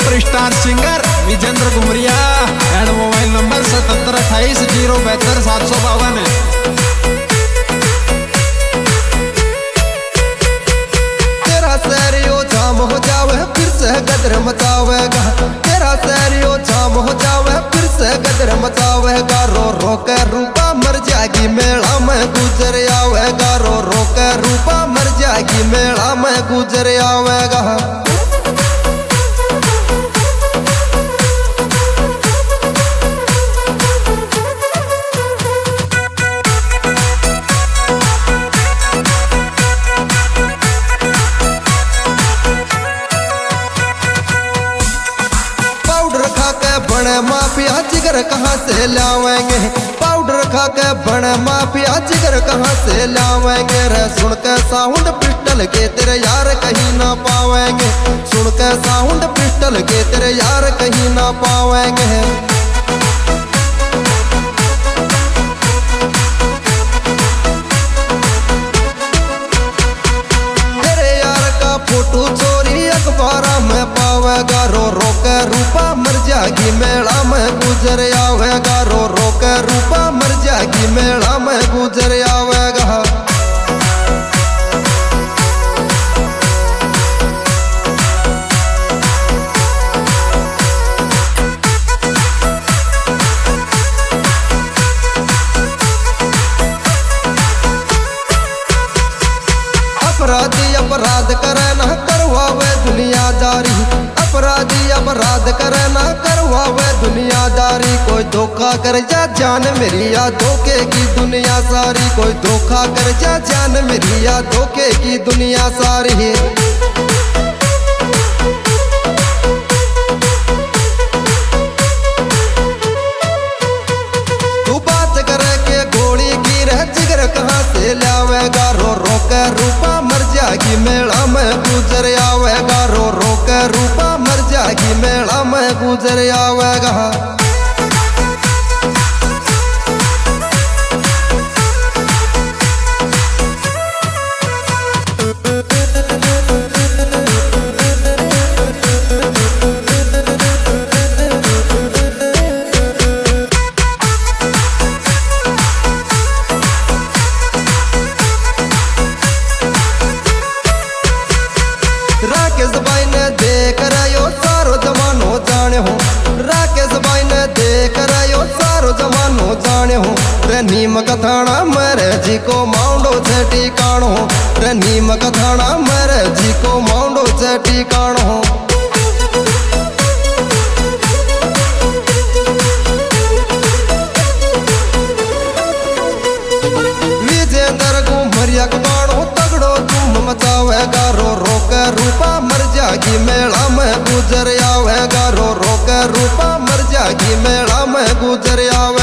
Superstar singer Vijender Ghumariya and mobile number 7728072752। तेरा सैरियो जाम हो जावे फिर से गदर मचावेगा, तेरा सैरियो जाम हो जावे फिर से गदर मचावेगा। रो रो के रूपा मर जाएगी मेला में गुजर आवेगा, रो रो के रूपा मर जाएगी मेला में गुजर आवेगा। बने माफिया जिगर कहाँ से लावेंगे, पाउडर खा के बने माफिया जिगर कहाँ से लावेंगे। रे सुन के साउंड पिस्टल के तेरे यार कहीं ना पावेंगे, सुन के साउंड पिस्टल के तेरे यार कहीं ना पावेंगे। तेरे यार का फोटो चोरी अखबार में पावेगा, रो रो के रूपा मर जाएगी मेला में गुजर आवेगा, रो रो के रूपा मर जाएगी मेला में गुजर आवेगा। अपराधी अपराध करे ना करवावे दुनियादारी, अपराधी अपराध करे ना करवावे दुनियादारी। कोई धोखा कर जा जान मेरी या धोखे की दुनिया सारी, कोई धोखा कर जा जान मेरी या धोखे की दुनिया सारी। तू बात करे के गोली की रह जिगर कहाँ से लावेगा, रो रो के रूपा मर जाएगी मेला में गुजर आवेगा, रो रो के रूपा मर जाएगी मेला में गुजर आवेगा। राकेश भाई ने देख रहो सारो जमानो जाने हो, राकेश भाई ने देख रहो सारो जमानो जाने हो। रे नीम का थाना मेरे जी को माउंडो से ठिकानो, रे नीम का थाना मेरे जी को माउंडो से ठिकानो। विजेंद्र घुमरिया का बाणो तगड़ो धूम मचावेगा, रो रो के रूपा मर जाएगी मेला में गुजर आवेगा, रो रो के रूपा मर जाएगी मेला में गुजर आवेगा।